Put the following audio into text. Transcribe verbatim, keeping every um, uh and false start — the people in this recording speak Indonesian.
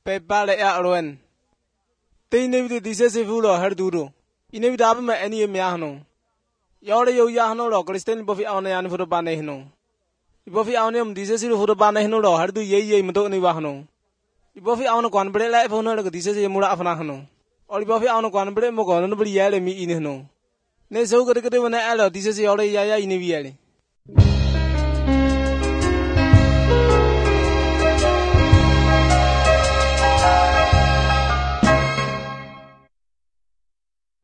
pepale ya alwen. Tine vidi disesi fulo herduro. Ine vidi abe me eni me ahno. Yore yo yahno lo Kristen bofi awne yan fudo bane hno. Ibofi awne um disesi fudo bane hno lo herdu ye ye mto ni wahno. Ibofi awne kwan bre la fono lo disesi mura afna hno. Or ibofi awne kwan bre mo kono bri yale mi ine hno. Ne so gade gade wana alo disesi yore ya ya ine wiele.